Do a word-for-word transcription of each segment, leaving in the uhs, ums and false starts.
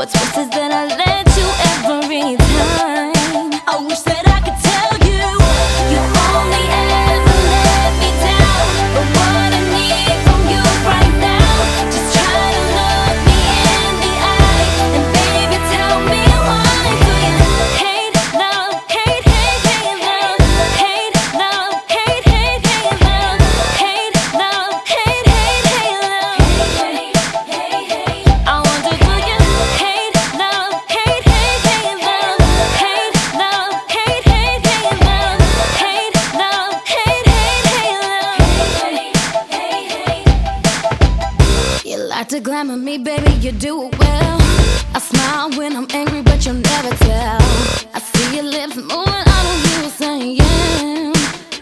What's worse is that I let you every time. I wish that I could tell you you only ever let me down. But what I need from you right now, just try to look me in the eye and baby tell me why do you hate love, hate, hate, hate love, hate love, hate, hate, hate love, hate love, hate, hate, hate love, hate, hate, hate. I wonder do you hate love, hate, hate, hate love, hate love, hate, hate, hate love, hate love, hate, hate, hate love, hate, hate, hate. You like to glamour me, baby, you do it well. I smile when I'm angry, but you'll never tell. I see your lips moving, I don't hear you saying yeah.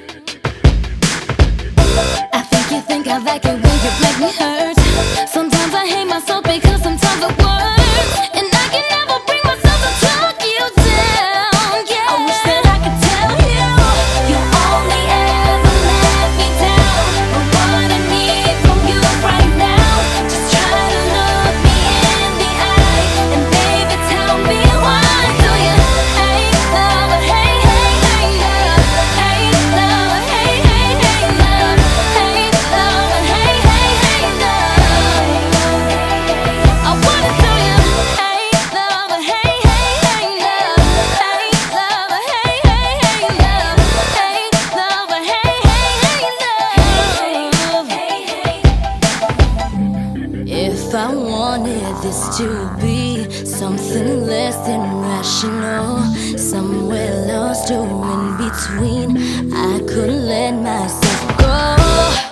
I think you think I like it when you make me hurt. Sometimes I hate myself because sometimes it works, and I can never bring myself to talk you down. Yeah. I wish that I could tell you you only ever let me down. But what I need from you right now, just try to look me in the eye and baby tell me why do you hate love, hate, hate, hate love, hate love, hate, hate, hate love, hate love, hate, hate, hate love. I wanna tell you hate love, hate, hate, hate love, hate love, hate, hate, hate love, hate love, hate, hate, hate love. If I wanted this to be something less than rational, somewhere lost or in between, I could let myself go.